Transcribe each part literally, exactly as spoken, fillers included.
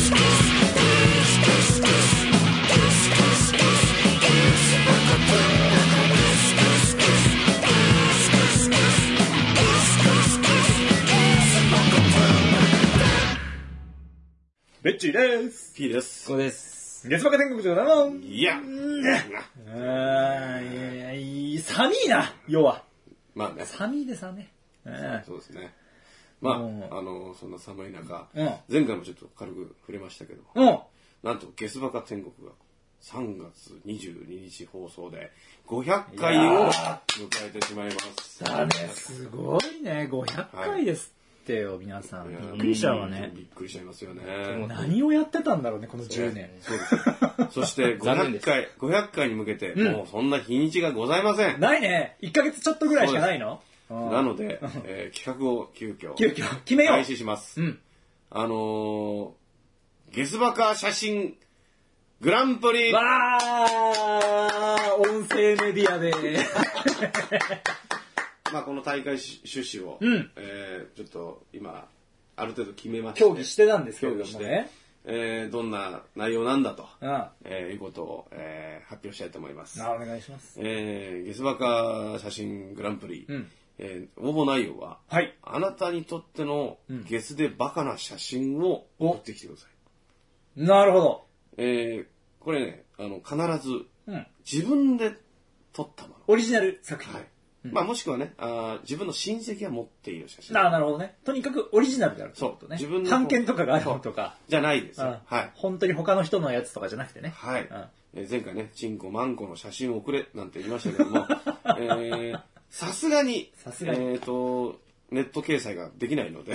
ベッチーです。 P です。 こうです。 月馬天国上だな。 いや。 あーいや寒いな、要は。 まあね。 寒いでさね。 そうですね。まあ、あの、そんな寒い中、 うん、 前回もちょっと軽く触れましたけど、 うん、 なんとゲスバカ天国がさんがつにじゅうににち放送でごひゃっかいを迎えてしまいます。 だね、すごいね、ごひゃっかいですってよ、皆さん。びっくりしちゃうわね。 びっくりしちゃいますよね。 何をやってたんだろうね、このじゅうねん。 そうです。そしてごひゃっかい、ごひゃっかいに向けて、もうそんな日にちがございません。 ないね。いっかげつちょっとぐらいしかないの？ なので、えー、企画を急遽急遽決めよう。 開始します。 うん、 あのー、ゲスバカ写真グランプリ。 わー、音声メディアで。 まあこの大会趣旨を、 うん、 えー、ちょっと今ある程度決めまして、 協議してたんですけれどもね。 えー、どんな内容なんだと、 うん、 えー、いうことを、えー、発表したいと思います。 あ、お願いします。 えー、ゲスバカ写真グランプリ。 うん、 えー、応募内容は、 はい、 あなたにとってのゲスでバカな写真を送ってきてください。 なるほど。 えー、これね、あの必ず、 うん、 自分で撮ったもの。 オリジナル作品。 はい。うん、まあもしくはね、あ、自分の親戚が持っている写真。 ああ、なるほどね。とにかくオリジナルであるってことね。 そう。自分の版権とかがあるとか。 じゃないですよ。はい。 本当に他の人のやつとかじゃなくてね。 はい。うん、えー、前回ね、チンコマンコの写真を送れなんて言いましたけども、えー、さすがに、 さすがに。 えっと、ネット掲載ができないので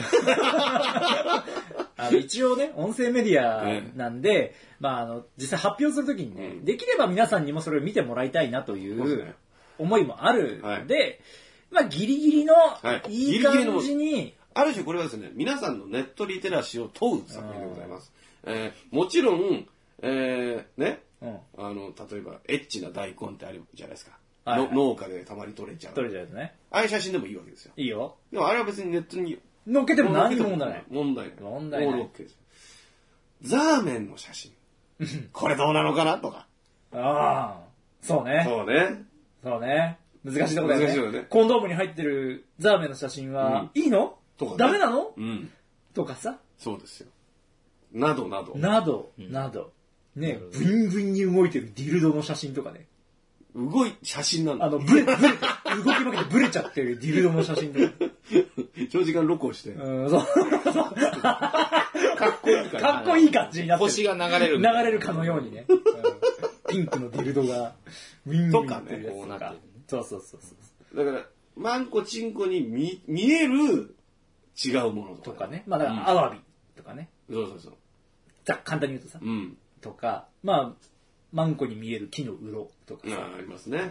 あの一応ね、音声メディアなんで、ね、まあ、あの、実際発表するときにね、うん、できれば皆さんにもそれを見てもらいたいなという思いもあるので、はい、まあ、ギリギリのいい感じに、はい、ギリギリある種これはですね、皆さんのネットリテラシーを問う作品でございます。えー、もちろん、えー、ね、うん、あの、例えば、エッチな大根ってあるじゃないですか。はいはい、農家でたまに取れちゃう。 取れちゃうやつね。 ああいう写真でもいいわけですよ。 いいよ。 でもあれは別にネットに載っけても何も問題ない。 問題ない。 問題ない。 オールオッケーです。ザーメンの写真。これどうなのかなとか。 ああ。そうね。 そうね。 そうね。難しいところだよね。難しいよね。コンドームに入ってるザーメンの写真は、うん、いいのとか、ね、ダメなの、 うん、 とかさ。 そうですよ。などなど。 など、など。ね、ブインブインに動いてるディルドの写真とかね。 動い、写真なんだ。 あの、ブレ、ブレ、動き負けてブレちゃってるディルドの写真とか。 長時間録音して。 うん、そう。 かっこいいかかっこいい感じになってる。 星が流れる。 流れるかのようにね。ピンクのディルドが、ウィンウィンってるやつとか。そうそうそうそう。 だから、マンコチンコに見、見える違うものとか。 とかね。まあだから、アワビとかね。 そうそうそう。 ざ簡単に言うとさ。 うん。 とか、まあ、マンコに見える木の鱗とかさ。ありますね。うん。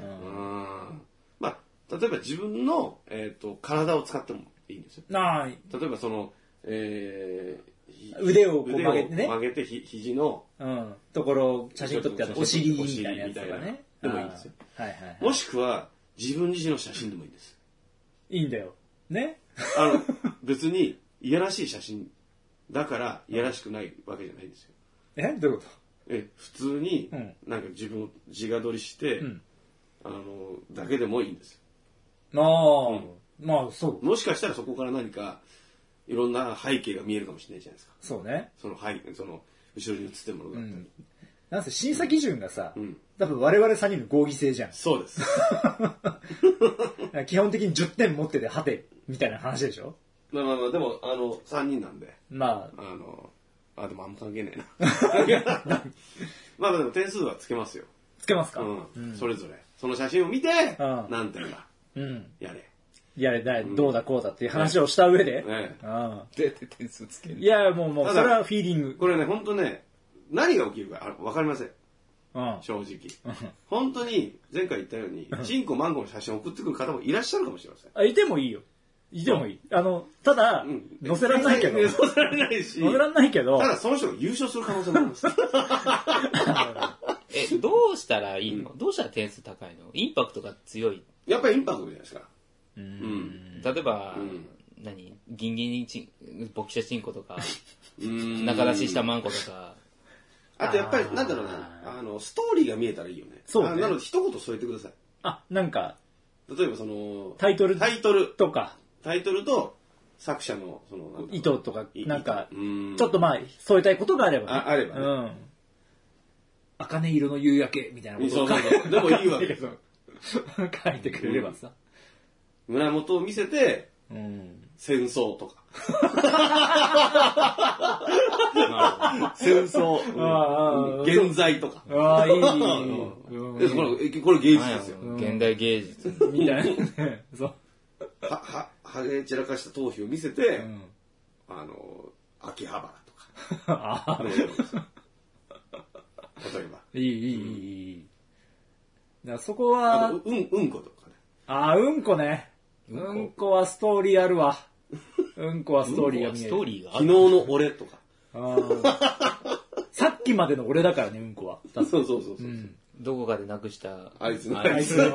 まあ、例えば自分の、えっと、体を使ってもいいんですよ。 ああ。 例えばその、えー、腕をこう曲げてね。 曲げてひ、肘の、 うん。ところを写真撮ってあるお尻みたいなやつとかね。 でもいいんですよ。 はいはいはい。 もしくは、自分自身の写真でもいいんです。 いいんだよ。ね。 あの、別に、いやらしい写真だから、いやらしくないわけじゃないんですよ。 えどういうことえ、普通に、なんか自分を自画撮りして、うん、あの、だけでもいいんですよ。ああ、うん、まあそう。 もしかしたらそこから何か、いろんな背景が見えるかもしれないじゃないですか。 そうね。 その背景、その、後ろに写ってるものだったり。うん、 なんせ審査基準がさ、うん、多分我々さんにんの合議制じゃん。 そうです。 基本的にじゅってん持ってて、はて、みたいな話でしょ。 まあまあまあ、でも、あの、さんにんなんで。 まあ。 あの、あ、でもあんま関係ないな。まあでも点数はつけますよ。 つけますか、 うんうん、それぞれ。その写真を見て、うん、何点だ。 うん。 やれ。 やれ、だ、どうだこうだっていう話をした上で。 ね。 うん。 で、点数つける。 いや、もう、もう、それはフィーリング。 これね、ほんとね、何が起きるかわかりません。 うん。 正直。本当に、前回言ったように、チンコマンコの写真を送ってくる方もいらっしゃるかもしれません。 あ、いてもいいよ。いてもいい。あの、ただ、うん、載せられないけど。 載せられないし。 載せられないけど。 ただその人が優勝する可能性もあります。 え、どうしたらいいの、うん、どうしたら点数高いのインパクトが強い。 やっぱりインパクトじゃないですか。 うん。うん、例えば、うん、何ギンギンにチン、ボキシャチンコとか、 中出ししたマンコとか。 あとやっぱり、なんだろうな、あの、ストーリーが見えたらいいよね。 そうね。 なので一言添えてください。 あ、なんか、 例えばその、 タイトルタイトルとか、 タイトルと作者の、その、 意図とか、なんか、 ちょっとまあ、添えたいことがあれば、 ね。あ、あればね。うん。茜色の夕焼けみたいなことを書いて、でもいいわけ書いてくれればさ。 胸元を見せて、 うん、 戦争とか。戦争、うん、現在とか。 ああ、いい。これ、これ芸術ですよ。 現代芸術。 みたいな。そう。 は、は、はげ散らかした頭皮を見せて、うん、あの、秋葉原とか。ああ。例えば。 いい、いい、いい、いい。だからそこは、 あと、うん、うんことかね。 ああ、うんこね。うんこはストーリーあるわ。うんこはストーリーが見える。 ストーリーが昨日の俺とか。 さっきまでの俺だからね、うんこは。 そうそうそうそう。 どこかでなくしたあいつの。 あいつの。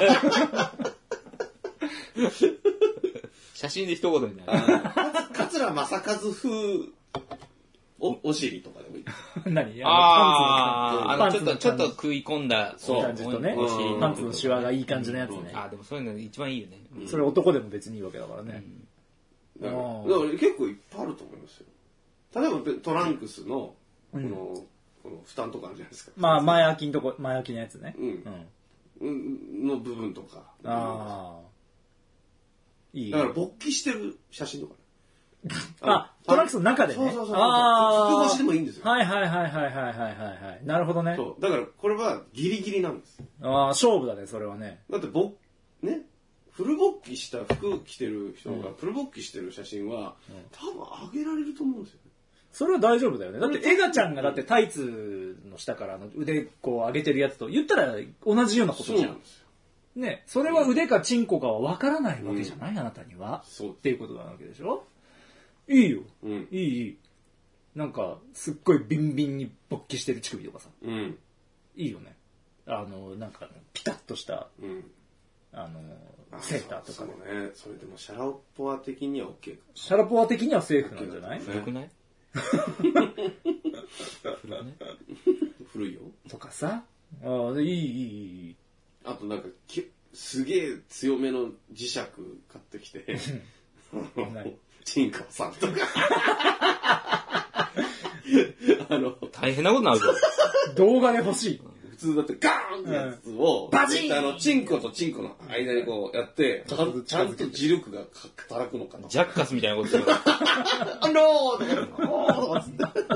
写真で一言になる。 桂正和風お、お尻とかでもいい。 何ああ、あの、ちょっと、ちょっと食い込んだ感じとね。パンツのシワがいい感じのやつね。 あ、でもそういうの一番いいよね。 それ男でも別にいいわけだからね。 だから結構いっぱいあると思いますよ。例えばトランクスの、この、この負担とかあるじゃないですか。 まあ、前開きのとこ、前開きのやつね。 うん。の部分とか。 ああ。 いい。だから勃起してる写真とかね。 あ、トランクスの中でね。 そうそうそう。 あ服越しでもいいんですよ。 はいはいはいはいはいはいはい。なるほどね。 そう。だからこれはギリギリなんです。 ああ、勝負だね、それはね。 だってぼ、ね、フル勃起した服着てる人がフル勃起してる写真は、多分上げられると思うんですよね。それは大丈夫だよね。だってエガちゃんがだってタイツの下からの腕こう上げてるやつと言ったら同じようなことじゃん。そうなんですよ。ね、それは腕かチンコかは分からないわけじゃない、あなたには。そう。っていうことなわけでしょ。いいよ。うん、いい、いい。なんか、すっごいビンビンに勃起してる乳首とかさ。うん。いいよね。あの、なんか、ピタッとした、うん、あの、セーターとかね。そうね。それでもシャラポワ的には OK か。シャラポワ的にはセーフなんじゃない？ 古くない？ 古いよ。 とかさ。ああ、いい、いい、いい。 あとなんか、すげえ強めの磁石買ってきて、チンコさんとか。 あの、大変なことになるぞ。 動画で欲しい。 普通だってガーンってやつを、バチンあの、チンコとチンコの間にこうやって、ちゃんちゃんと磁力が働くのかな。 ジャッカスみたいなことする。 あのーとか、おーとかつって。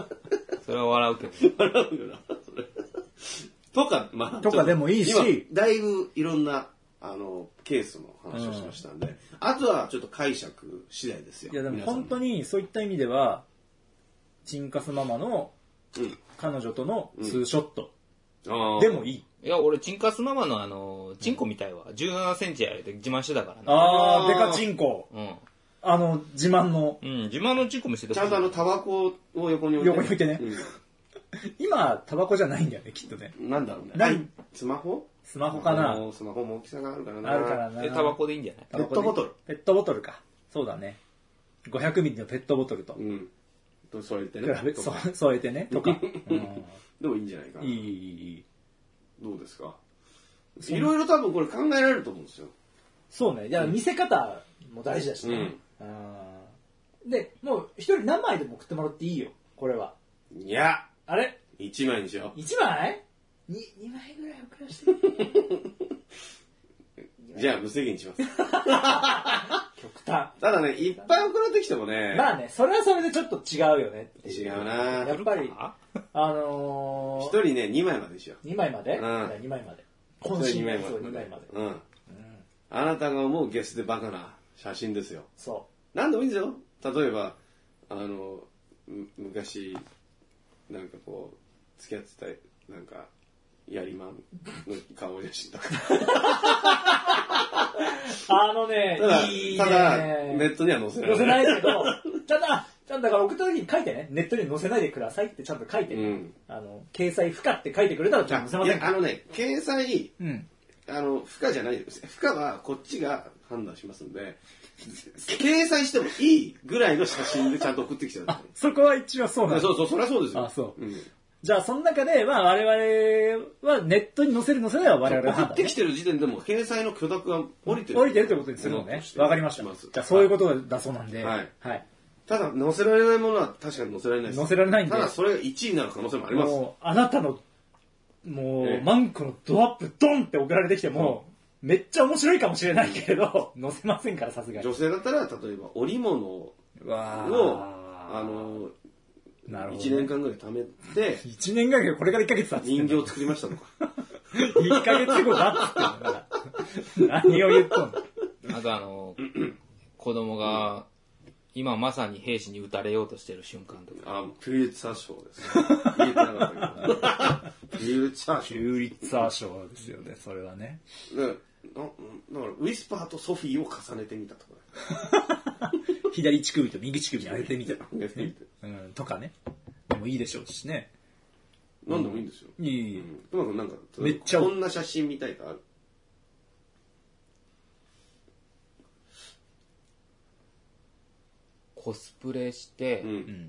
それは笑うけど。笑うよな、それ。 とか、まあ。 とかでもいいし。今、 だいぶいろんな、あの、ケースの話をしましたんで、うん、あとはちょっと解釈次第ですよ。 いやでも本当にそういった意味では、チンカスママの彼女とのツーショットでもいい。 いや、俺、チンカスママのあの、チンコみたいわ。じゅうななセンチやで自慢してたからね。 あー、デカチンコ。うん。あの、自慢の。 うん、自慢のチンコ見せてちゃんとあの、タバコを横に置いて。 横に置いてね。うん、今、タバコじゃないんだよね、きっとね。 なんだろうね。何スマホスマホかな。 スマホも大きさがあるからな。 あるからな。 え、タバコでいいんじゃない？ ペットボトル。 ペットボトルか。そうだね。ごひゃくミリのペットボトルと。 うん。と添えてね。 添えてね。とか。 でもいいんじゃないかな。 いい、いい、いい。 どうですか？いろいろ多分これ考えられると思うんですよ。 そうね。いや、見せ方も大事だしね。で、もう一人何枚でも送ってもらっていいよ。これは。 いや。 あれ？ 一枚にしよう。一枚？に、二枚ぐらい送らせて。 じゃあ無制限にします。 極端。 ただね、いっぱい送られてきてもね。 まあね、それはそれでちょっと違うよね。 違うなやっぱり、あのー、 一人ね、二枚までにしよう。二枚まで？ うん。 二枚まで。 今週二枚まで。二枚まで。うん。あなたが思うゲスでバカな写真ですよ。 そう。 なんでもいいんですよ。例えば、あの、昔、なんかこう、付き合ってた、なんか、やりまんの顔写真とか。 あのね、 ただ、 いいね、 ただ、ネットには載せない。 載せないけど、ただ、ちゃんとだから送った時に書いてね、ネットに載せないでくださいってちゃんと書いて、ね、うん、あの、掲載不可って書いてくれたらちゃんと載せませんか？ いや、あのね、掲載、うん、あの、不可じゃないです。不可はこっちが判断しますんで、掲載してもいいぐらいの写真でちゃんと送ってきてる。 あ、そこは一応そうなんです。 そうそう、そりゃそうですよ。 あ、そう。うん、じゃあ、その中で、まあ、我々はネットに載せる載せないは我々が判断、ね。 送ってきてる時点でも掲載の許諾が降りてる。 降りてるってことにするのね。わかりました。じゃあ、そういうことだそうなんで。 はい。 はい。 ただ、載せられないものは確かに載せられないです。 載せられないんで。 ただ、それがいちいになる可能性もあります。 もう、あなたの、もう、ええ、マンコのドアップドンって送られてきても、めっちゃ面白いかもしれないけれど、載せませんから、さすがに。 女性だったら、例えば、織物を、あの、なるほどね、いちねんかんぐらい貯めて、 いちねんぐらいこれからいっかげつ経って人形を作りましたとか。 いっかげつごだって何を言っとんの。 あとあの、子供が、今まさに兵士に撃たれようとしてる瞬間とか。 あ、ピュリッツァー賞ですね。言えてなかったけど。ピュリッツァー賞。 ピュリッツァー賞ですよね、それはね。 だから、ウィスパーとソフィーを重ねてみたとか。左乳首と右乳首に上げてみた。うん、とかね。でもいいでしょうしね。 なんでもいいんですよ。 いい、いい。 うん、なんか、めっちゃこんな写真見たいとある。 コスプレして、うん、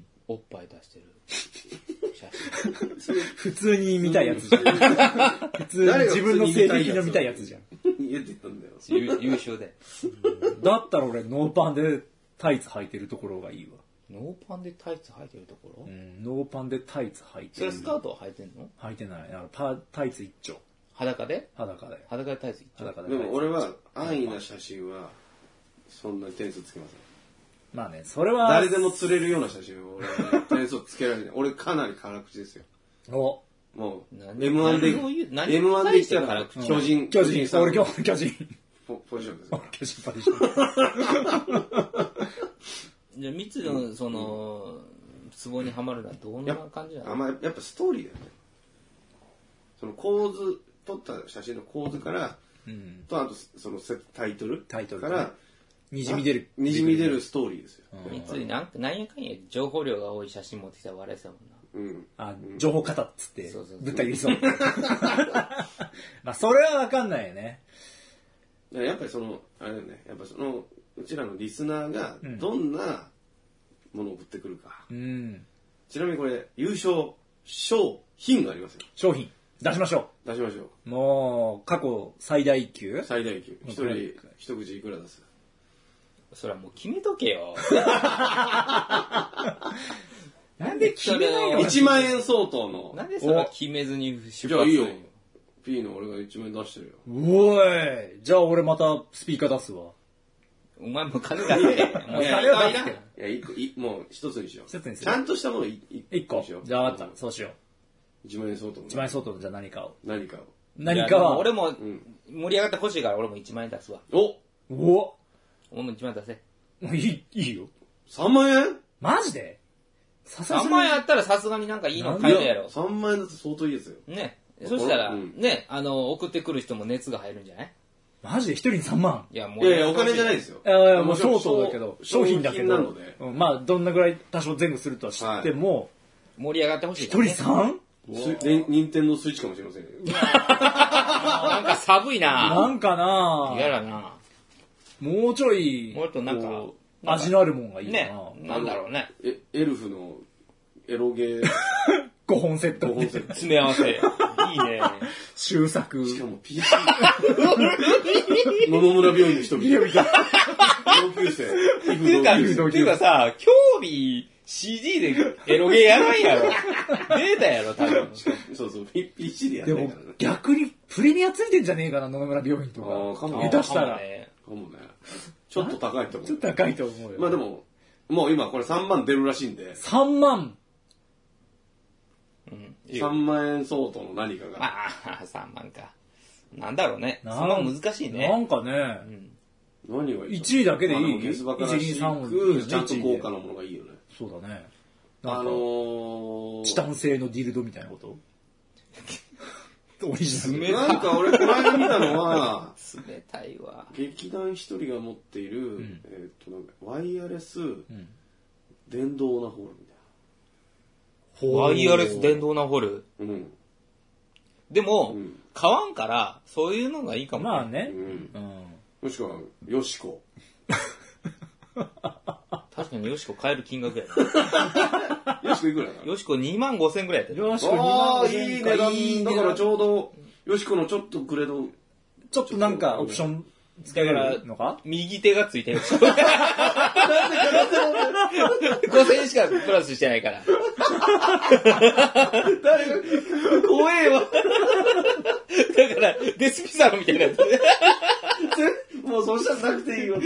おっぱい出してる写真。 普通に見たいやつじゃん。普通に自分の性癖の見たいやつじゃん。 言ってたんだよ。 優秀で。 だったら俺ノーパンでタイツ履いてるところがいいわ。 ノーパンでタイツ履いてるところ？ うん、ノーパンでタイツ履いてる。 それスカートは履いてんの？ 履いてない。あのタタイツ一丁。 裸で？ 裸で。 裸でタイツ一丁。 裸で。でも俺は安易な写真はそんなに点数つけません。 まあね、それは。 誰でも釣れるような写真を俺は点数つけられない。俺かなり辛口ですよ。 お。 もう、エムワン で、エムワン で言ったら、巨人、 巨人、俺今日巨人。 ポジションですよ。 巨人ポジション。 じゃあ、三つの、その、ツボにはまるのはどんな感じなの？ あ、まあ、やっぱストーリーだよね。その構図、撮った写真の構図から、うん、と、あと、そのタイトルタイトルから、 にじみ出る。 にじみ出るストーリーですよ。 三つなんか、なんやかんや情報量が多い写真持ってきたら笑いそうもんな。 うん。あ、情報型っつって、ぶった切りそう。まあ、それはわかんないよね。 やっぱりその、あれだよね、やっぱその、うちらのリスナーが、どんなものを送ってくるか。うん。ちなみにこれ、優勝、商品がありますよ。 商品。出しましょう。出しましょう。もう、過去最大級最大級。一人、一口いくら出す？ それはもう決めとけよ。 なんで決めないの？ いちまんえん相当の。 なんでそれは決めずに出発するの？ じゃあいいよ。P の俺がいちまんえん出してるよ。 おい。じゃあ俺またスピーカー出すわ。 お前も金出せ。もう金は出すけど。いや、一個、い、もう一つにしよう。 一つにする。 ちゃんとしたもの一個。じゃあ分かった。そうしよう。 いちまんえん相当の。 いちまんえん相当のじゃあ何かを。 何かを。 何かは。 俺も盛り上がってほしいから俺もいちまんえん出すわ。 おお俺もいちまんえん出せ。 いい、いいよ。 さんまんえん？ マジで？ さんまんえんあったらさすがになんかいいの買えるやろ。 さんまんえんだって相当いいですよ。 ね。そしたら、ね、あの、送ってくる人も熱が入るんじゃない？ マジで一人にさんまん？ いや、もう。いやいや、お金じゃないですよ。 いやいや、もうそうそうだけど、商品だけど。なので。まあ、どんなぐらい多少前後するとは知っても、 盛り上がってほしい。 一人 さん？ 任天堂スイッチかもしれませんよ。 なんか寒いな。 なんかな。 嫌だな。 もうちょい、 もっとなんか、 味のあるもんがいいな。 ね。なんだろうね。 え、エルフのエロゲー。 ごほんセット。 ごほんセット。 詰め合わせ。いいね。 終作。 しかも ピーシー。野々村病院の人みたいな。同級生。 っていうか、っていうかさ、興味 シーディー でエロゲーやらんやろ。データやろ、多分。 そうそう、ピーシー でやらないからね。 でも、逆にプレミアついてんじゃねえかな、野々村病院とか。 ああ、かもね。下手したら。 かもね。ちょっと高いと思う。 ちょっと高いと思うよ。 まあでも、もう今これさんまん出るらしいんで。 さんまん？ うん、さんまんえん相当の何かが。 まあ、さんまんか。なんだろうね。そんな難しいね。 なんかね。 うん、何がいい？ いちいだけでいい？ ゲスバからしく、ちゃんと高価なものがいいよね。 そうだね。 あのー、 チタン製のディルドみたいなことオリジナル。 なんか俺この間見たのは、 冷たいわ。 劇団一人が持っている、うん、えっとなんかワイヤレス、うん、電動オナホールみたいな。ワイヤレス電動オナホール。うん。でも、うん、買わんから、そういうのがいいかも、 ね。まあね。うん。 もしくは、よしこ。 確かによしこ買える金額やな。よしこいくらだよしこにまんごせんぐらいやったよしこにまんごせん。ああ、いい値段。だからちょうど、よしこのちょっとグレード。 ちょっとなんかオプションつけられるのか右手がついてる。なんでかなごせんえんしかプラスしてないから。 誰が、怖えわ。 だから、デスピサロみたいなやつ。 もうそしたらなくていいよって。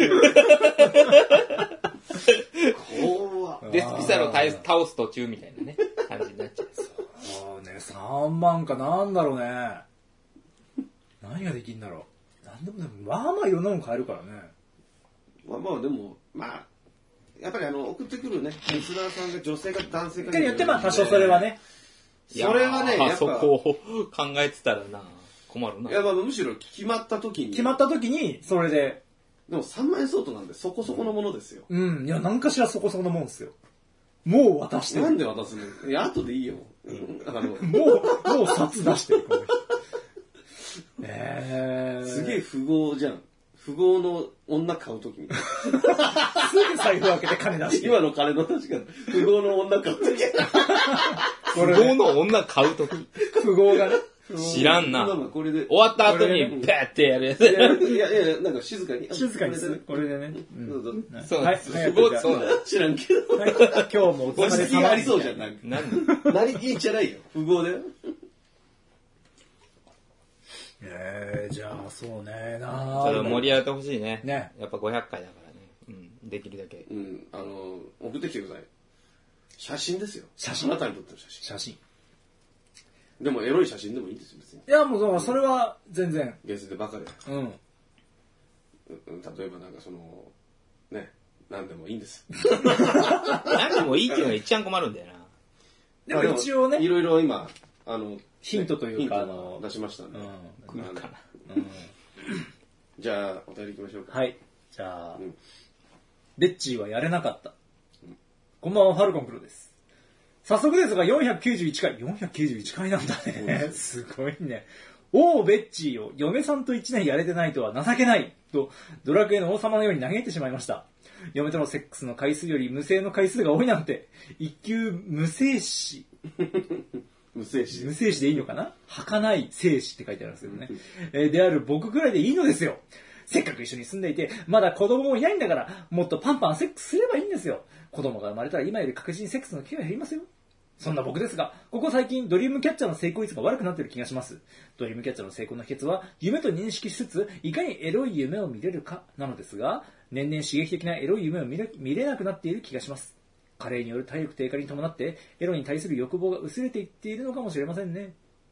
怖デスピサロ倒す途中みたいなね、感じになっちゃう。 そうね、さんまんかなんだろうね。何ができんだろう。なんでもね、まあまあいろんなもん買えるからね。 まあまあでも、まあ、やっぱりあの、送ってくるね、リスナーさんが女性か男性かによってまあ多少それはね。 それはね、やっぱ。 そこを考えてたらな、困るな。 いやまあむしろ決まった時に。 決まった時に、それで。 でもさんまんえん相当なんでそこそこのものですよ。 うん、いや、何かしらそこそこのもんですよ。もう渡してる。 なんで渡すの？いや、後でいいよ。あのもう、 もう札出してる、この人。えー、 すげえ富豪じゃん。富豪の女買うときに。 すぐ財布開けて金出して。 今の金の確か富豪の女買うとき。 富豪の女買うとき。 富豪がね。 知らんな。 これで終わった後にバーってやるやつ。 いやいやいや、なんか静かに。 静かにする。これでね。 そうはい。 富豪そうだ。 知らんけど。 今日もお疲れ様。 ありそうじゃん。なんか。何何いいじゃないよ。富豪だよ。 えー、じゃあそうねなそれ盛り上げてほしいね。 ね。 やっぱごひゃっかいだからね。うん。できるだけ。 うん。あの、送ってきてください。写真ですよ。 写真あなたに撮ってる写真。 写真。 でもエロい写真でもいいんですよ、別に。 いや、もうそれは全然。 ゲスでバカで。 うん。 例えばなんかその、ね、何でもいいんです。 何でもいいっていうのが一番困るんだよな。 でも一応ね。 いろいろ今、あの、 ヒントというか、あの、 出しましたんで。 来るかな。 じゃあ、お便り行きましょうか。 はい。じゃあ、ベッチーはやれなかった。こんばんは、ファルコンプロです。早速ですが、よんひゃくきゅうじゅういちかい。よんひゃくきゅうじゅういちかいなんだね。すごいね。おー、ベッチーよ。嫁さんといちねんやれてないとは情けない。と、ドラクエの王様のように嘆いてしまいました。嫁とのセックスの回数より無性の回数が多いなんて。一級無精子。 無精子。 無精子でいいのかな？儚い精子って書いてあるんですけどね。えー、である僕くらいでいいのですよ。せっかく一緒に住んでいて、まだ子供もいないんだから、もっとパンパンセックスすればいいんですよ。子供が生まれたら今より確実にセックスの機会が減りますよ。そんな僕ですが、ここ最近ドリームキャッチャーの成功率が悪くなっている気がします。ドリームキャッチャーの成功の秘訣は、夢と認識しつつ、いかにエロい夢を見れるかなのですが、年々刺激的なエロい夢を見れ、見れなくなっている気がします。加齢による体力低下に伴って、エロに対する欲望が薄れていっているのかもしれませんね。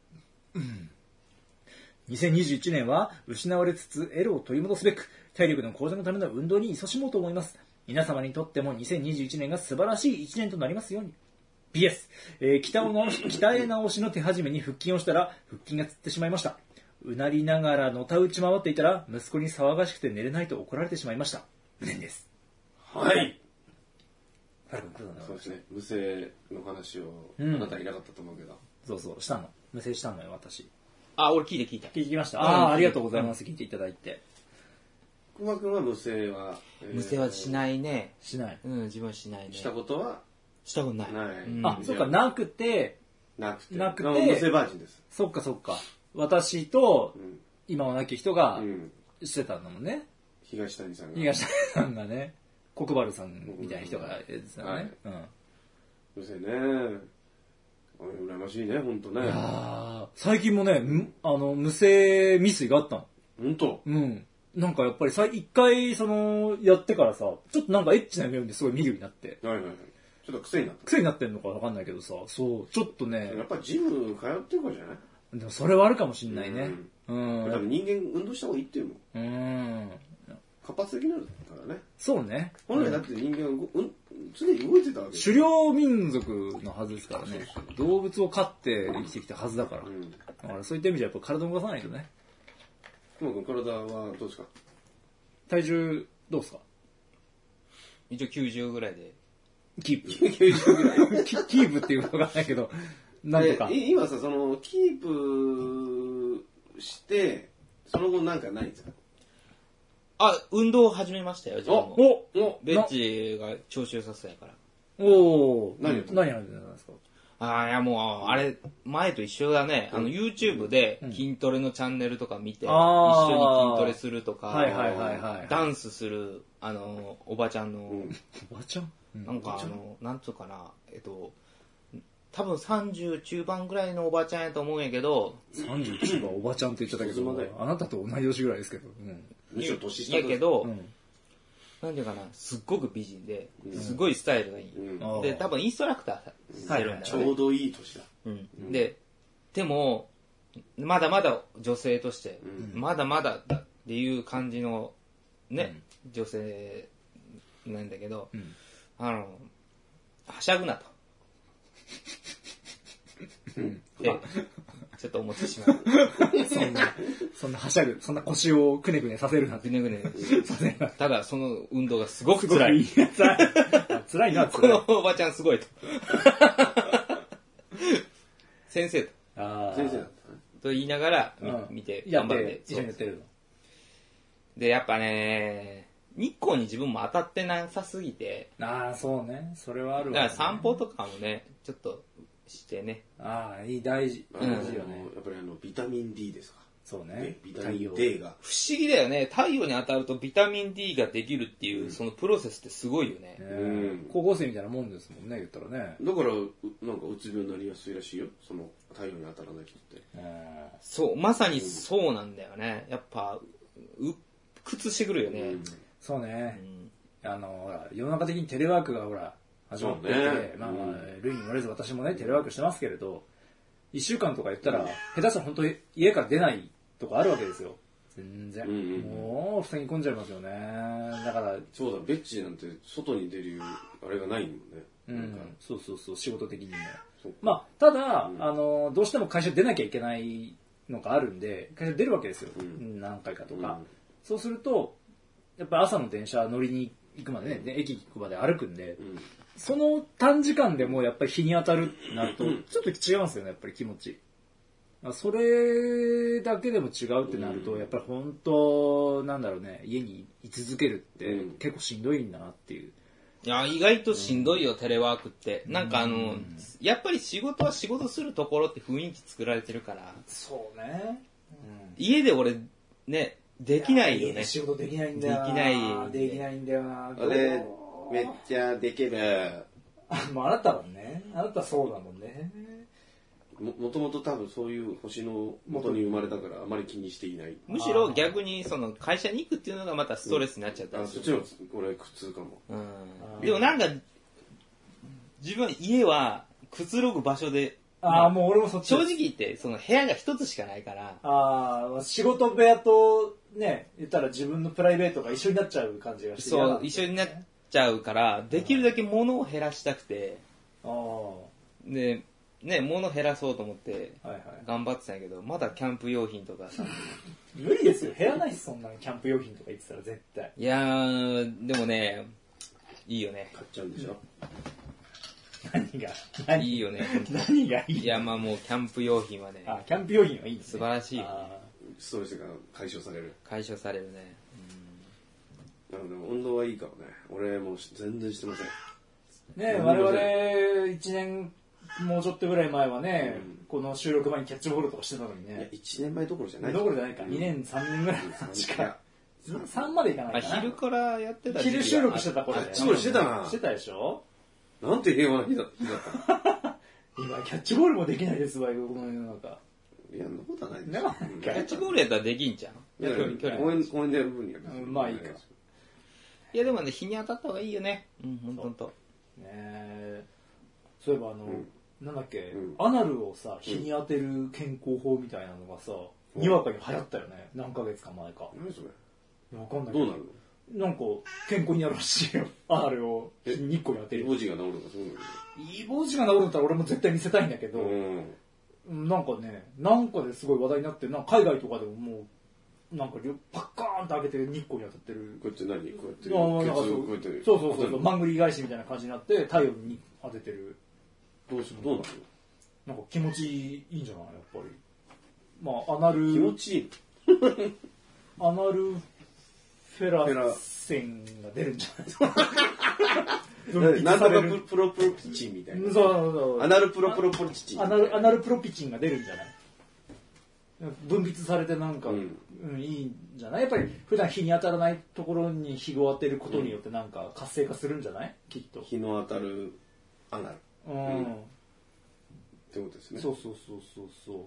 にせんにじゅういちねんは失われつつエロを取り戻すべく、体力の向上のための運動に勤しもうと思います。皆様にとってもにせんにじゅういちねんが素晴らしいいちねんとなりますように。ピーエス、えー、北を直し、北へ直しの手始めに腹筋をしたら、腹筋がつってしまいました。うなりながらのたうち回っていたら、息子に騒がしくて寝れないと怒られてしまいました。無念です。 はい。 そうですね。無声の話を、あなたいなかったと思うけど。 そうそう、したの。無声したのよ、私。 あ、俺聞いて聞いた。 聞いてきました。ああ、ありがとうございます。聞いていただいて。 熊くんは無声は、 無声はしないね。 しない。 うん、自分はしないね。 したことはしたことない。 ない。 あ、そっか、なくて、 なくて。 なくて、 無声バージンです。 そっかそっか。私と、今は亡き人がしてたんだもんね。 東谷さんが。 東谷さんがね、国原さんみたいな人がやってたね。うん。 無声ね。羨ましいね、ほんとね。 最近もね、あの、無声未遂があったの。 ほんと？ うん。なんかやっぱりさ、一回、その、やってからさ、ちょっとなんかエッチな夢をすごい見るようになって。 はいはいはい。ちょっと癖になった。 癖になってんのかわかんないけどさ、そう、ちょっとね。 やっぱジム通ってるからじゃない？ でもそれはあるかもしんないね。うん。 多分人間運動した方がいいっていうの。 うん。 活発的になるからね。 そうね。 本来だって人間は、うん、常に動いてたわけ。 狩猟民族のはずですからね。動物を飼って生きてきたはずだから。うん、だからそういった意味じゃやっぱ体を動かさないとね。 くまくん体はどうですか？ 体重どうですか？ 一応きゅうじゅうぐらいで。 キープ。きゅうじゅうぐらい。キープっていうのかわかんないけど、なんとか。 今さ、その、キープして、その後なんかないんですか？ あ、運動を始めましたよ、自分も。 おおベッチが調子良さそうやから。 おお何やって何やってたんですか？ ああ、いやもう、あれ、前と一緒だね。あの、YouTube で筋トレのチャンネルとか見て、一緒に筋トレするとか、 はいはいはいはい。 ダンスする、あの、おばちゃんの、 おばちゃんなんかあの、なんつうかな、えっと、多分さんじゅう中盤ぐらいのおばちゃんやと思うんやけど、 さんじゅう中盤おばちゃんって言っちゃったけど、あなたと同い年ぐらいですけど。 むしろ年下やけど、なんていうかな、すっごく美人で、すごいスタイルがいい。で、多分インストラクターしてるんだよね。 ちょうどいい年だ。 で、でも、まだまだ女性として、まだまだだっていう感じの、ね、女性なんだけど、あの、はしゃぐなと。で、ちょっと思ってしまう。 そんな、そんなはしゃぐ、そんな腰をくねくねさせるなんて。 くねくねさせる。ただ、その運動がすごく辛い。辛い。辛いな、 このおばちゃんすごいと。先生と。 先生だった。 と言いながら、見て、頑張って。 一緒にやってるの。 で、やっぱね、日光に自分も当たってなさすぎて。 ああ、そうね。それはあるわ、 ね。だから散歩とかもね、ちょっとしてね。 ああ、いい、大事。大事よね。 やっぱりあの、ビタミン D ですか。 そうね。 ビタミン D が。 不思議だよね。太陽に当たるとビタミン D ができるっていう、そのプロセスってすごいよね。 高校生みたいなもんですもんね、言ったらね。 だから、なんかうつ病になりやすいらしいよ。その、太陽に当たらない人って。 そう、まさにそうなんだよね。やっぱ、う、屈してくるよね。 そうね。あの、ほら、世の中的にテレワークがほら、始まってて、まあまあ、類に言われず私もね、テレワークしてますけれど、一週間とか言ったら、下手したら本当に家から出ないとかあるわけですよ。全然。もう、塞ぎ込んじゃいますよね。だから。 そうだ、ベッチなんて外に出るあれがないもんね。 うん。そうそうそう、仕事的にも。まあ、ただ、あの、どうしても会社出なきゃいけないのがあるんで、会社出るわけですよ。何回かとか。そうすると、やっぱ朝の電車乗りに行くまでね、駅行くまで歩くんで、その短時間でもやっぱり日に当たるってなると、ちょっと違いますよね、やっぱり気持ち。それだけでも違うってなると、やっぱり本当、なんだろうね、家に居続けるって結構しんどいんだなっていう。 いや、意外としんどいよ、テレワークって。なんかあの、やっぱり仕事は仕事するところって雰囲気作られてるから。 そうね。 家で俺、ね、できないよね。 仕事できないんだよ。 できない。 できないんだよな。 あれ、めっちゃできる。 あ、もうあなたはね。あなたそうだもんね。 も、もともと多分そういう星の元に生まれたからあまり気にしていない。 むしろ逆にその会社に行くっていうのがまたストレスになっちゃったんですよ。 そっちの俺苦痛かも。 うん。でもなんか、自分家はくつろぐ場所で、 ああ、もう俺もそっち。 正直言って、その部屋が一つしかないから。 ああ、仕事部屋とね、言ったら自分のプライベートが一緒になっちゃう感じがして。 そう、一緒になっちゃうから、できるだけ物を減らしたくて。ああ。で、ね、物減らそうと思って、頑張ってたんやけど、まだキャンプ用品とかさ。 無理ですよ。減らないし、そんなキャンプ用品とか言ってたら絶対。 いやー、でもね、いいよね。 買っちゃうんでしょ。 何が何いいよね。 何がいいいや、まあもうキャンプ用品はね。 あ、キャンプ用品はいいんですね。素晴らしいよね。 ストレスが解消される。 解消されるね。 うん。なので、運動はいいかもね。俺もう全然してません。 ねえ、我々一年、もうちょっとぐらい前はね、うん、この収録前にキャッチボールとかしてたのにね。いや、 いちねんまえどころじゃない。 どころじゃないか。にねん、さんねんぐらいの話か。さんまでいかないかな。 昼からやってた時期。 昼収録してた頃だよ。キャッチボールしてたな。 してたでしょ。 なんて平和な日だった。 今、キャッチボールもできないですわ、この世の中。 いや、そんなことはないですよ。キャッチボールやったらできんじゃん。 距離、距離。公園、公園でやる分には。 まあいいか。 いや、でもね、日に当たった方がいいよね。うん、ほんとほんと。 ねえ。そういえばあの、なんだっけ、アナルをさ、日に当てる健康法みたいなのがさ、にわかに流行ったよね。何ヶ月か前か。 何それ。 わかんないけど。どうなるの？ なんか、健康になるらしいよ。アナルを日光に当てる。 イボ痔が治るとかそういうの？ イボ痔が治るんだったら俺も絶対見せたいんだけど、なんかね、なんかですごい話題になって、なんか海外とかでももう、なんかパッカーンと開けて日光に当たってる。 こうやって何こうやって。 そうそうそうそう、マングリ返しみたいな感じになって、太陽に当ててる。 どうするどうなるの？なんか気持ちいいんじゃないやっぱり。まあ、アナル。 気持ちいいアナルフフェラセンが出るんじゃないですか。 なんとかプロプロピチンみたいな。そうそうそう。アナルプロプロポチチン。 アナル、アナルプロピチンが出るんじゃない分泌されてなんか、うんうん、いいんじゃないやっぱり普段日に当たらないところに日を当てることによってなんか活性化するんじゃないきっと。 日の当たるアナル。うん。うん、ってことですね。 そうそうそうそうそう。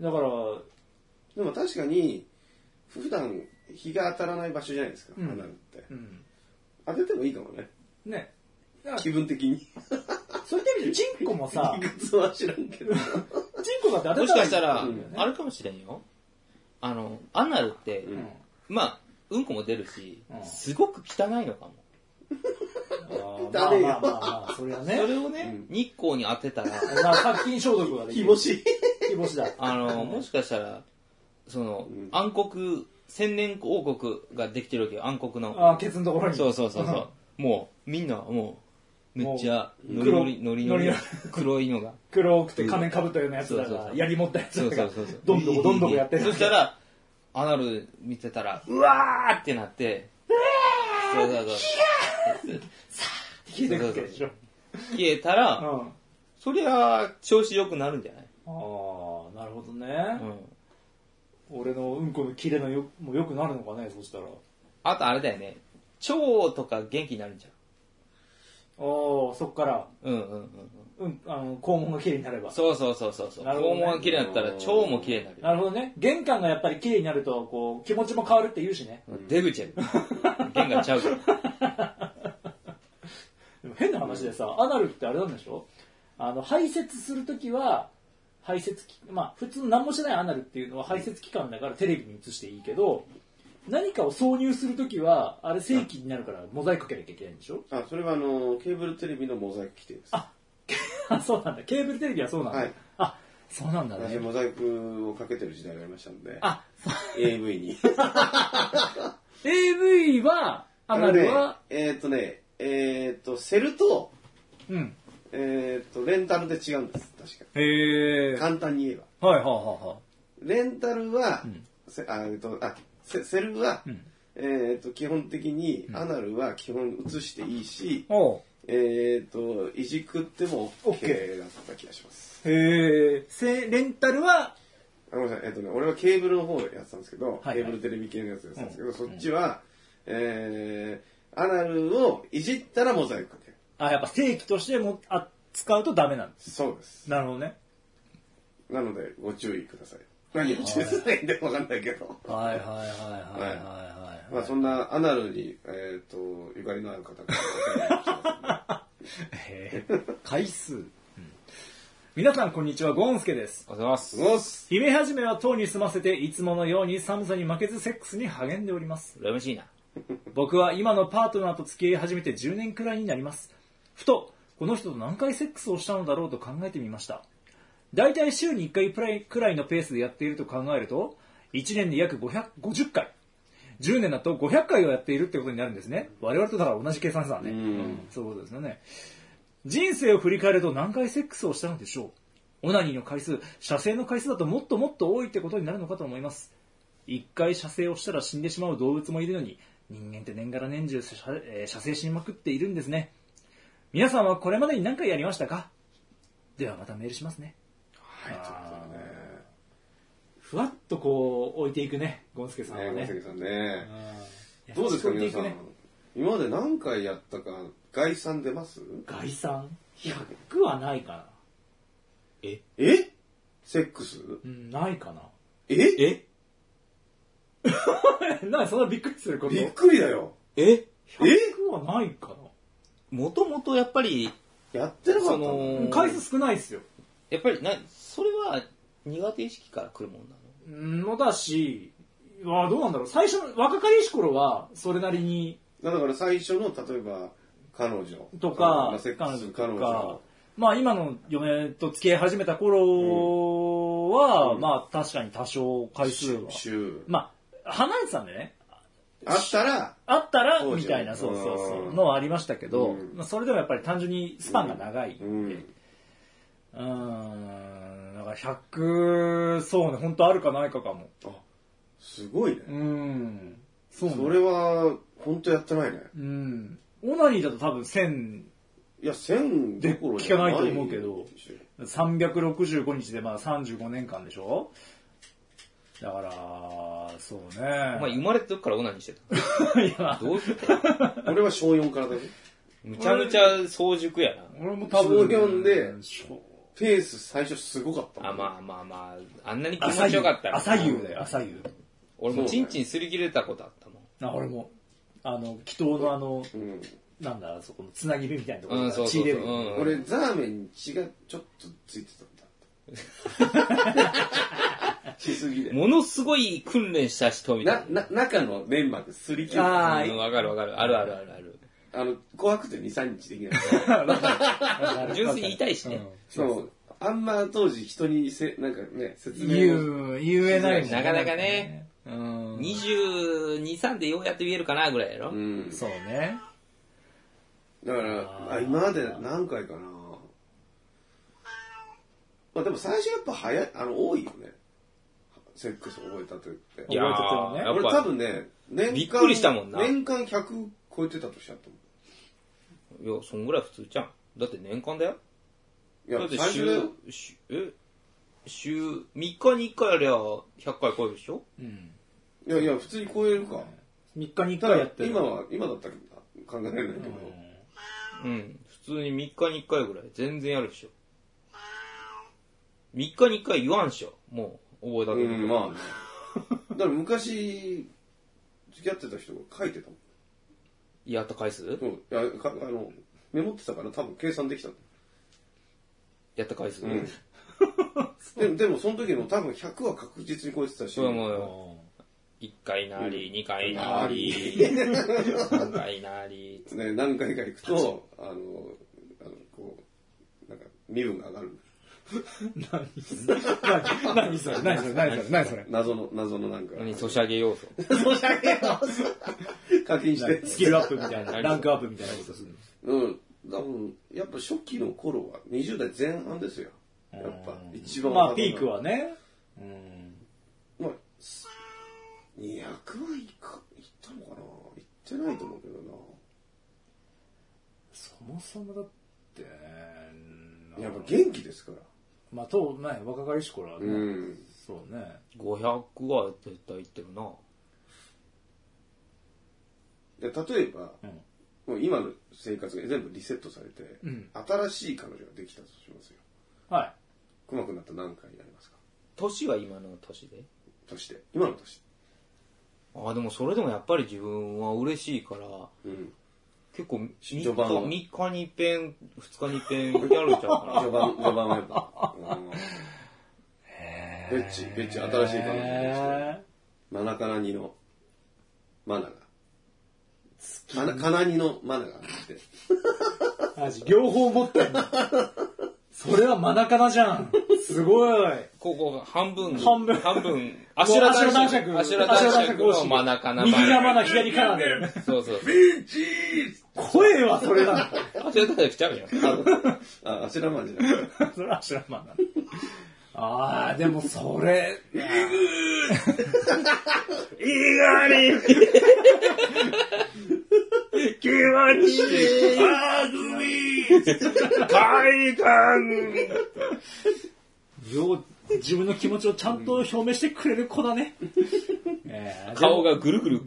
だから、 でも確かに、普段日が当たらない場所じゃないですか、うん、アナルって、うん。当ててもいいかもね。ね。気分的に。 そういった意味でチンコもさ、 理屈は知らんけど。チンコだって当てたらもしかしたら、うん、あるかもしれんよ。あの、アナルって、うん、まあ、うんこも出るし、うん、すごく汚いのかも。 汚いよ。まあまあまあ、それはね。 それをね、うん、日光に当てたら、 まあ、殺菌消毒ができる。 日干し。 日干しだ。 あの、もしかしたら、その、うん、暗黒、千年王国ができてるわけよ、暗黒の。 ああ、ケツのところに。 そうそうそうそう。もう、みんな、もう、めっちゃノリノリノリノリ黒いのが黒くて仮面かぶったようなやつだが槍持ったやつだがどんどこどんどこやってる。 そしたらアナル見てたらうわーってなってそうそうそうさあ消えてくわけでしょ。 消えたらそりゃ調子良くなるんじゃない。 ああなるほどね。俺のうんこのキレのよも良くなるのかね。そしたらあとあれだよね、腸とか元気になるんじゃん。 おお、そっから、 うんうんうん、 うん、あの肛門が綺麗になれば。 そうそうそうそうそう。肛門が綺麗になったら腸も綺麗になる。 なるほどね。玄関がやっぱり綺麗になるとこう気持ちも変わるって言うしね。 うん、出口やる。玄関ちゃうから。 でも変な話でさ、アナルってあれなんでしょ？あの排泄するときは排泄器、まあ普通の何もしないアナルっていうのは排泄器官だからテレビに映していいけど。何かを挿入するときは、あれ正規になるからモザイクかけなきゃいけないんでしょ？ あ、それはあの、ケーブルテレビのモザイク規定です。 あ、そうなんだ。ケーブルテレビはそうなんだ。はい、あ、そうなんだね。 私モザイクをかけてる時代がありましたんで。あ、エーブイ に。 エーブイ は、アナルは、 ね、えー、っとね、えー、っと、セルと、うん。えー、っと、レンタルで違うんです。確かに。へー。簡単に言えば。はいはいはいはい。 レンタルは、うん、あ、えっと、あ、セルは、うん、えー、と基本的にアナルは基本移していいし、うん、えー、といじくっても OK だった気がします。 へえ。レンタルはあごめんなさい、えーとね、俺はケーブルの方でやってたんですけど、はいはい、ケーブルテレビ系のやつやってたんですけど、うん、そっちは、うん、えー、アナルをいじったらモザイクかける。 あ、やっぱ正規としてもあ使うとダメなんです。 そうです。 なるほどね。 なのでご注意ください。何を注意すればいいんだか分かんないけど。 はいはいはいはいはいはい。 まあそんなアナルに、えっと、ゆかりのある方が。 えー、回数、うん。皆さんこんにちは、ゴンスケです。 おはようございます。 姫始めはとうに済ませて、いつものように寒さに負けずセックスに励んでおります。 羨ましいな。 僕は今のパートナーと付き合い始めてじゅうねんくらいになります。ふと、この人と何回セックスをしたのだろうと考えてみました。だいたい週にいっかいくらいのペースでやっていると考えると、いちねんで約ごひゃくごじゅっかい。じゅうねんだとごひゃっかいをやっているってことになるんですね。我々とだから同じ計算ですね。うん、そういうことですよね。人生を振り返ると何回セックスをしたのでしょう。オナニーの回数、射精の回数だともっともっと多いってことになるのかと思います。いっかい射精をしたら死んでしまう動物もいるのに、人間って年がら年中射、えー、射精しまくっているんですね。皆さんはこれまでに何回やりましたか？ではまたメールしますね。はい、ちょっとね。ふわっとこう置いていくね、ゴンスケさんはね。 ゴンスケさんね。どうですか皆さん。今まで何回やったか概算出ます？ 概算 ?ひゃく はないかな。 ええセックス？ うん、ないかな。 ええなにそんなびっくりすること？ びっくりだよ。 え ?ひゃく はないかな。 もともとやっぱり、 やってなかったの？ 回数少ないですよ。 やっぱりな、それは苦手意識から来るもんなの？のだし、あどうなんだろう。最初の若かりし頃はそれなりに。 だから最初の例えば彼女とか、彼女とか、まあ今の嫁と付き合い始めた頃は、うん、まあ確かに多少回数は、まあ離れてたんでね。 あったらあったらみたいなそうそうそうのはありましたけど、うんまあ、それでもやっぱり単純にスパンが長いんで。うんうんうーん、だからひゃく、そうね、本当あるかないかかも。あ、 すごいね。 うん。 そうそれは、ほんとやってないね。 うん。オナニーだと多分せん、 いや、せんで聞かないと思うけど、さんびゃくろくじゅうごにちでまあさんじゅうごねんかんでしょ。だから、そうね。 お前生まれた時からオナニーしてた。いや、どういうこと俺は小よんからだよ。 むちゃむちゃ早熟やな。 俺も多分小よんで、ペース最初すごかったもん。 あ、まあまあまあ、あんなに気持ちよかったら。 朝夕だよ、朝夕。 俺もチンチン擦り切れたことあったもん。あ、俺も。あの、祈祷のあの、うん、なんだ、そこのつなぎ目みたいなところが血出る。 俺、ザーメンに血がちょっとついてたんだ。しすぎで。 ものすごい訓練した人みたいな。な、中の粘膜すり切る。 ああ、わかるわかる。あるあるあるある。 あの、怖くてに、さんにちできない。 純粋に痛いしね。 そう。あんま当時人にせ、なんかね、説明言う、言えないもんね。なかなかね。にじゅうに、さんでようやって言えるかなぐらいやろ。うん。 そうね。 だから、あ、今まで何回かな。まあでも最初やっぱ早い、あの、多いよね。セックス覚えたと言って。 いやー、 ね、俺多分ね、 年間、びっくりしたもんな。 年間ひゃく超えてたとしちゃったもん。いや、そんぐらい普通じゃん。だって年間だよ。 いや、 だって最初だよ。 週、え週、みっかにいっかいやりゃひゃっかい超えるでしょ。うん。 いやいや、普通に超えるか。 みっかにいっかいやってる。 今は、今だったら考えられないけど。 うん、うん。普通にみっかにいっかいぐらい。全然やるでしょ。みっかにいっかい言わんしょ。もう、覚えたけど。 うん、まあね。だから昔、付き合ってた人が書いてたもん。 やった回数？ うん。いや、かあの、メモってたから多分計算できた。 やった回数？うん。 でも、でもその時も多分ひゃくは確実に超えてたし。 そうもう、いっかいなり、うん、にかいなり、さんかいなり。 ね、何回か行くと、あの、あのこう、なんか、身分が上がる。 何何それ何それ何それ何それ謎の、謎のなんか。 何ソシャゲ要素。 ソシャゲ要素課金して。 スキルアップみたいな、ランクアップみたいなことする。 うん。多分、やっぱ初期の頃はにじゅうだいぜん半ですよ。やっぱ、一番。 まあ、ピークはね。うん。 まあ、にひゃくはいか、いったのかな？いってないと思うけどな。 そもそもだって、 やっぱ元気ですから。 まあ、と、ね、若かりし頃はね。うん。そうね。 ごひゃくは絶対いってるな。 で、例えば、うん、もう今の生活が全部リセットされて、うん、新しい彼女ができたとしますよ。はい。熊くんだったら何回やりますか？ 年は今の年で？ 年で。今の年。 ああ、でもそれでもやっぱり自分は嬉しいから、うん、結構みっか、みっかに一遍、ふつかに一遍やるんちゃうかな。 序盤、序盤はやっぱ。ベッチ、ベッチ、新しい彼女ができて、マナカナニのマナが。カナ、カナニのマナがあって。 マジ、両方持ってんの。それはマナカナじゃん。すごい。 ここ半分。 半分。 半分。アシュラ男爵。アシュラ男爵のマナカナ。 右がマナ、左カナで。 そうそう。 ビンチー声はそれなの。 アシュラ男爵ちゃうよ。 あ、アシュラマンじゃない。 それはアシュラマンなの。ああ、でもそれ。イグーイガリ気持ちいいアグリー快感よう、自分の気持ちをちゃんと表明してくれる子だね。 えー、顔がぐるぐる。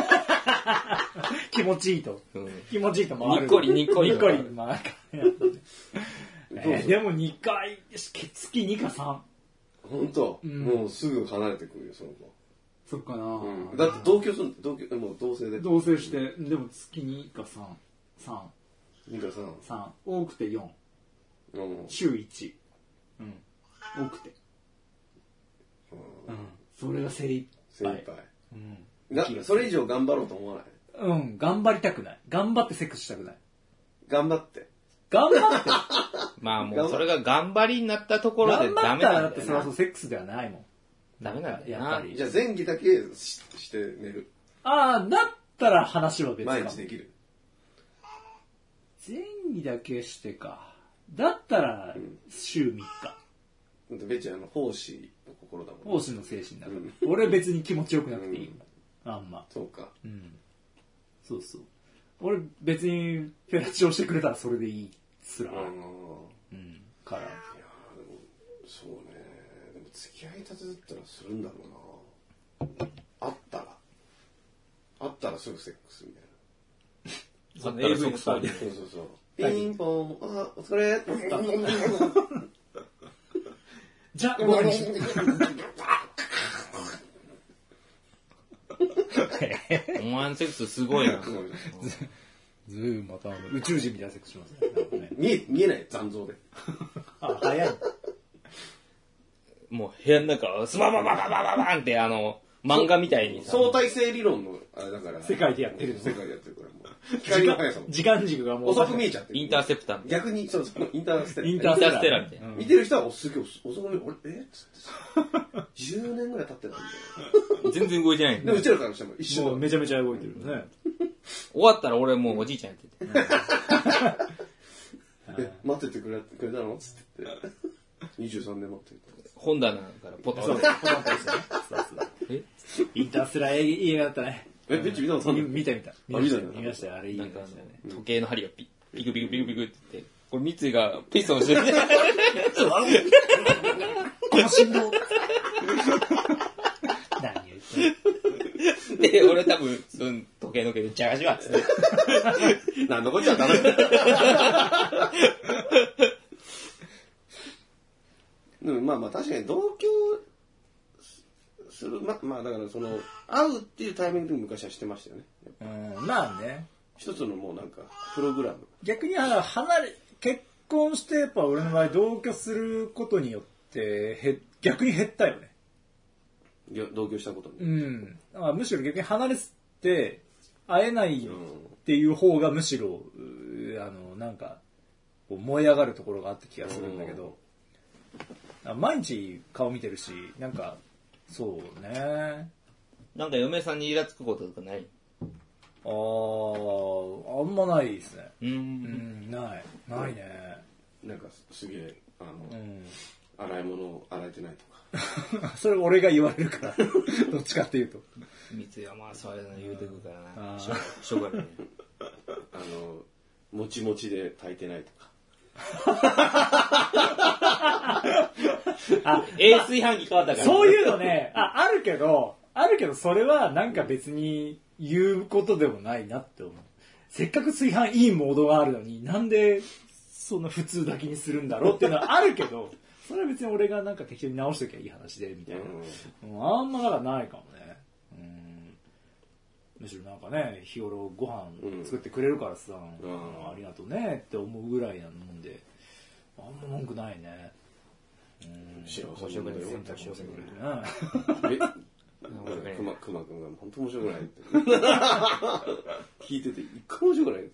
気持ちいいと。うん、気持ちいいと回る。 にっこりにっこり。 にっこり回る。えー、でもにかい、月にかさん。 ほんと、うん、もうすぐ離れてくるよ、その子。 そっかな、 うん、だって同居する同居、もう同棲で。 同棲して、でも月にかさん。さん。 にかさん。 さん。多くてよん。うん、週いち。うん。多くて。うん。それが精一杯。 精一杯。うん。が、それ以上頑張ろうと思わない？ うん、頑張りたくない。頑張ってセックスしたくない。 頑張って。 頑張ってまあもうそれが頑張りになったところでダメなんだよな。頑張ったらだってそれはそうセックスではないもん。 ダメなんだよな。 やっぱり。じゃあ前期だけ し, して寝る。 ああ、だったら話は別か。 毎日できる。 前期だけしてか。だったら週みっか。 うん。ベチあの奉仕の心だもん、ね。 奉仕の精神だから。うん、俺別に気持ちよくなくていい。うん。 あんま。 そうか。 うん。そうそう。俺別にフェラチオしてくれたらそれでいいっすら。うん。から。いやでも、そうね。でも付き合いたてだったらするんだろうな。あったら。あったらすぐセックスみたいな。 その エーブイ のスタイル。 そうそうそう。ピンポン、あ、お疲れ。 じゃあ、ごめん。 お前のセックスすごいな。 ずいぶんまた宇宙人みたいなセックスしますね。 見え、見えない残像で。 あ、早い。 もう部屋の中をスバババババババンってあの、漫画みたいにさ。相対性理論の、あれだから。 世界でやってる。 世界でやってるからもう。光の速さも。 時間軸がもう。 遅く見えちゃってる。 インターセプター。 逆に、そうそう、インターステラ。 インターステラみたいな。見てる人は、お、すげえ遅く見え、俺、えっつってさ。じゅうねんぐらい経ってたんだよ。 全然動いてない。 で、うちらからしても一緒もうめちゃめちゃ動いてるね。 終わったら俺もうおじいちゃんやってて。 え、待っててくれくれたのつって言って。にじゅうさんねん待ってる。 本棚からポタン。 そう、ポタンとしてね。そうそう。えインターステラーいい映画だったね。 え、ビッチ見たの？ 見た見た。 見た見ましたよ。あれいい映画だよね。 時計の針がピッ、ピクピクピクピクって言って、これ三井がピストンしてる。 この振動。何言ってで、俺多分、その時計の毛でジャガジャガっつって。 なんのこっちゃダメ。でもまあまあ確かに同居する、ま、まあだからその、会うっていうタイミングで昔はしてましたよね。 うん、まあね。 一つのもうなんか、プログラム。 逆に離れ、結婚してやっぱ俺の場合同居することによってへ、逆に減ったよね。 同居したことに。 うん。だからむしろ逆に離れて会えないっていう方がむしろ、あの、なんか、こう燃え上がるところがあった気がするんだけど、毎日顔見てるし、なんか、そうね。 なんか嫁さんにイラつくこととかない？ あー、あんまないですね。 うん。うんうん、ない。ないね。 なんかすげえ、あの、 うん、 洗い物洗えてないとか。 それ俺が言われるから、どっちかっていうと。 三井はまあそういうの言うてくからな。しょうがない。 あの、もちもちで炊いてないとか。 あ、A 炊飯器変わったから。 そういうのね、あ、あるけど、あるけどそれはなんか別に言うことでもないなって思う。せっかく炊飯いいモードがあるのに、なんでそんな普通だけにするんだろうっていうのはあるけど、それは別に俺がなんか適当に直しときゃいい話で、みたいな。うん、あんまだからないかもね。うん、むしろなんかね、日頃ご飯作ってくれるからさ、うん、ありがとうねって思うぐらいなもんで、あんま文句ないね。うん、 幸せに選択しようぜくれるな。 えくまくまくんが本当面白くないって聞いてて一回面白くないって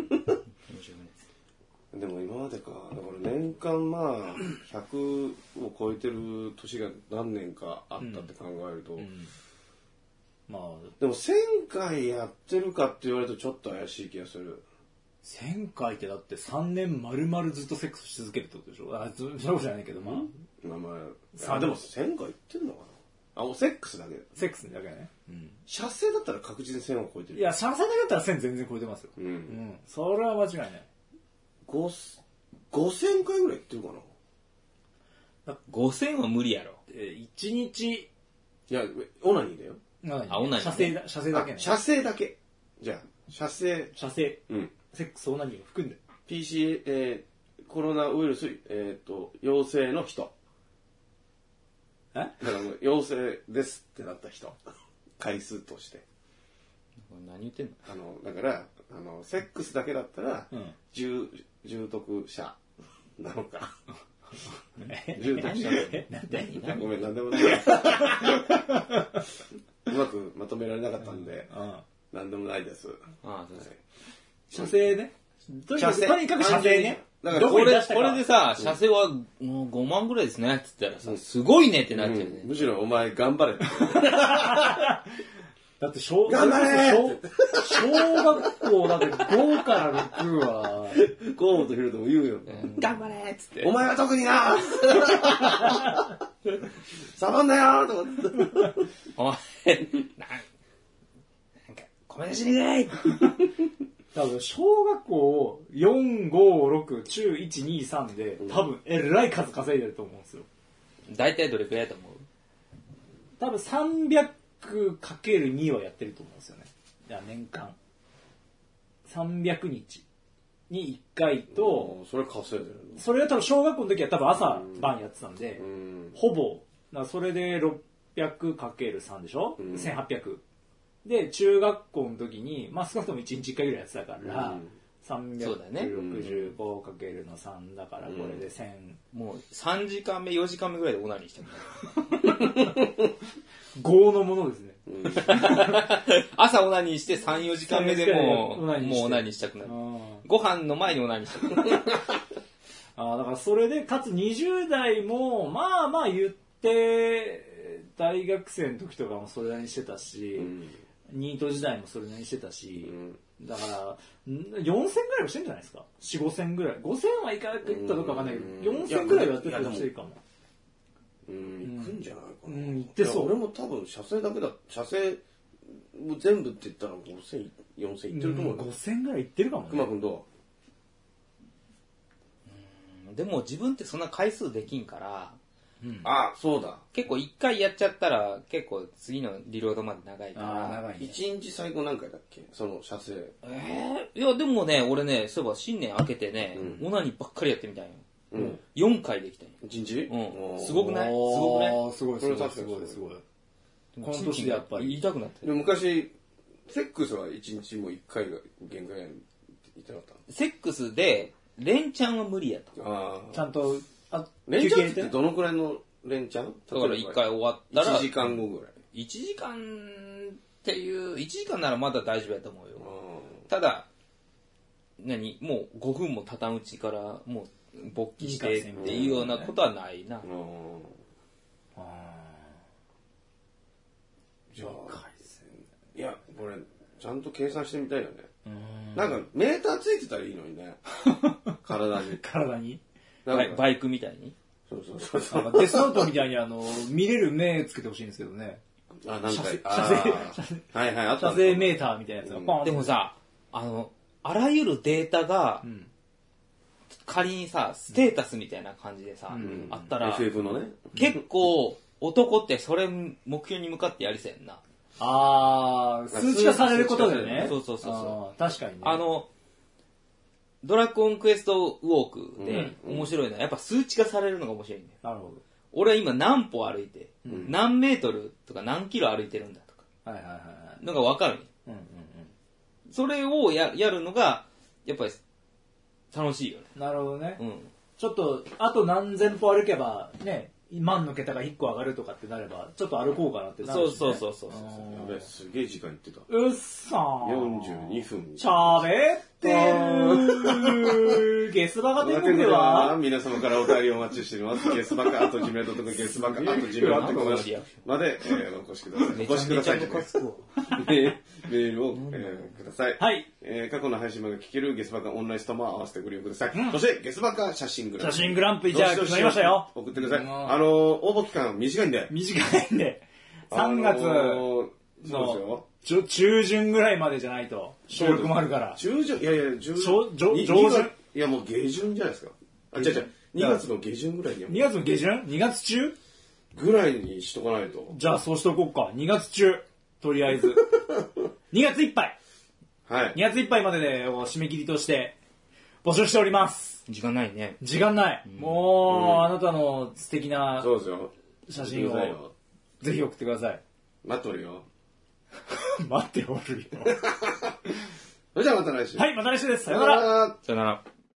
でも今までかだから年間まあひゃくを超えてる年が何年かあったって考えると、うんうん、まあでもせんかいやってるかって言われるとちょっと怪しい気がする。 せんかいってだってさんねん丸々ずっとセックスし続けるってことでしょ。あ、そういうことじゃないけど、まあ、 うん、まあまああでもせんかいいってんのかな。あ、もうセックスだけ。 セックスだけね。うん。 射精だったら確実にせんを超えてる。 いや、射精だけだったらせん全然超えてますよ。うん。うん。それは間違いない。 ご、ごせんかいぐらいいってるかな。ごせんは無理やろ。 え、いちにち。いや、オナニーだよ。 あ、オナニー。 射精だ、射精だけね。 射精だけ。じゃあ、射精。 射精。 うん。 セックスオナニーを含んで。 ピーシー、えー、コロナウイルス、えっ、ー、と、陽性の人。 えだからもう陽性ですってなった人。回数として。 何言ってんの？ あの、だから、あの、セックスだけだったら、うん、重、重篤者なのか。重篤者なのか。ごめん、なんでもない。うまくまとめられなかったんで、うん、なんでもないです。 ああ、そうですね。 射精ね。とにかく、とにかく射精ね。 だからこれ、これでさ、射精はもうごまんぐらいですねって言ったらさ、すごいねってなっちゃうね。 むしろお前頑張れって。 だって小、 頑張れ小、小学校だってごからろくは、 河本ひろとも言うよ。 頑張れっつって。 お前は特になサボんなよとかって。 お前、 死にがい多分、小学校よん、ご、ろく、中いち、に、さんで、多分、えらい数稼いでると思うんですよ。 大体どれくらいだと思う？ 多分 さんびゃくかけるに はやってると思うんですよね。いや、年間。さんびゃくにちにいっかいと、 それ稼いでるの？ それは多分小学校の時は多分朝晩やってたんで、ほぼ、それでろっぴゃくかけるさん でしょ、うん、せんはっぴゃく。で、中学校の時に、まあ少なくともいちにちいっかいぐらいやってたから、うん、さんびゃくろくじゅうごかけるのさんだからこれでせん、 うん、もうさんじかんめよじかんめぐらいでオナニーしてるごのものですね、うん、 朝オナニーしてさん、よじかんめでもうもうオナニーしたくなる。ご飯の前にオナニーしたくなるあ、だからそれでかつにじゅう代もまあまあ言って大学生の時とかもそれなりにしてたし、うん、ニート時代もそれなりにしてたし、うん、だからよんせんぐらいはしてんじゃないですか。よん、ごせんぐらい。ごせんはいかなくいったかどうかわかんないけど、よんせんぐらいはやってたらしてるかも。 うん、行くんじゃないかな。 うん、行ってそう。 俺も多分、射精だけだ、射精全部って言ったらごせん、よんせん行ってると思うよ。 ごせんぐらい行ってるかもね。 熊くんどう？でも自分ってそんな回数できんから、 うん、あ、そうだ。 結構一回やっちゃったら結構次のリロードまで長いから。 長いね。一日最後何回だっけ？その射精。 えー、いやでもね、俺ね、そういえば新年明けてね、うん、オナニーばっかりやってみたいよ。うん、よんかいできたんよ。 一日？ うん。すごくない？すごくない？ すごい、すごい、すごい、すごい。 この年でやっぱり言いたくなって。 でも昔、セックスは一日も一回が限界やんって言ってなかった？ セックスで、連チャンは無理やと。 ああ。ちゃんと、 あ、連チャンってどのくらいの連チャン？ だから一回終わったら。 いちじかんごぐらい。 いちじかんっていう、いちじかんならまだ大丈夫やと思うよ。ただ、何もうごふんも経たんうちから、もう、勃起してっていうようなことはないな。 あじゃあ、いや、これ、ちゃんと計算してみたいよね。なんか、メーターついてたらいいのにね。体に。 体にバイクみたいにそうそうそう。 デスノートみたいにあの、見れる目つけてほしいんですけどね。 あ、なんか、射精、はいはい、あった。射精メーターみたいなやつがポン。でもさ、あの、あらゆるデータが、うん仮にさ、ステータスみたいな感じでさ、うん、あったら、 エフエフ のね。 結構、男ってそれ目標に向かってやりそうやんな。 あー、数値化されることでね。 そうそうそうそう。確かにね。 あの、ドラゴンクエストウォークで面白いのは、やっぱ数値化されるのが面白いんだよ。 なるほど。 俺は今何歩歩いて、うん、何メートルとか何キロ歩いてるんだとか、 はいはいはい。 のが分かる、ね。うんうんうん。それをややるのが、やっぱり、楽しいよね。 なるほどね。うん。ちょっと、あと何千歩歩けば、ね、万の桁がいっこ上がるとかってなれば、ちょっと歩こうかなってなるし、ね。 そうそうそうそう。 やべ、すげえ時間いってた。 うっさー。 よんじゅうにふん。 喋ってー。ゲスバカ天国では皆様からお便りをお待ちしております。ゲスバカ、あとジメルドとかゲスバカ、あとジメルドとかまで、えー、お越しください。お越しください、ね。メールを、えー、ください。 はい。 えー、過去の配信版が聞けるゲスバカオンラインストアも合わせてご利用ください。うん、そして、ゲスバカ写真グランプリ。 写真グランプリじゃあ決まりましたよ。 送ってください。あのー、応募期間短いんで。 短いんで。さんがつ、あのー、そうですよ。中旬ぐらいまでじゃないと、収録もあるから。 中旬いやいや、 上旬いや、もう下旬じゃないですか。あ、違う違う。にがつの下旬ぐらいには。 にがつの下旬 ?に 月中ぐらいにしとかないと。 じゃあそうしとこうか。にがつ中。とりあえず。にがついっぱい。 はい。 にがついっぱいまでで締め切りとして募集しております。 時間ないね。 時間ない。うん、もう、うん、あなたの素敵な写真をぜひ送ってください。 待っておるよ。 待っておるよ。 それじゃあまた来週。 はい、また来週です。さよなら。 さよなら。